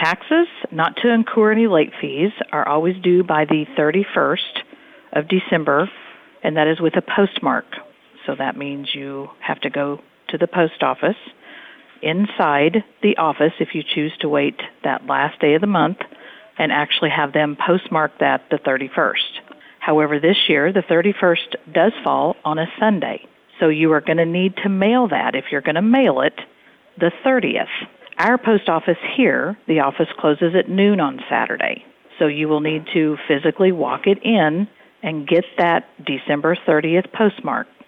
taxes, not to incur any late fees, are always due by the 31st of December, and that is with a postmark. So that means you have to go to the post office, inside the office if you choose to wait that last day of the month, and actually have them postmark that the 31st. However, this year, the 31st does fall on a Sunday, so you are going to need to mail that, if you're going to mail it, the 30th. Our post office here, the office closes at noon on Saturday, so you will need to physically walk it in and get that December 30th postmark.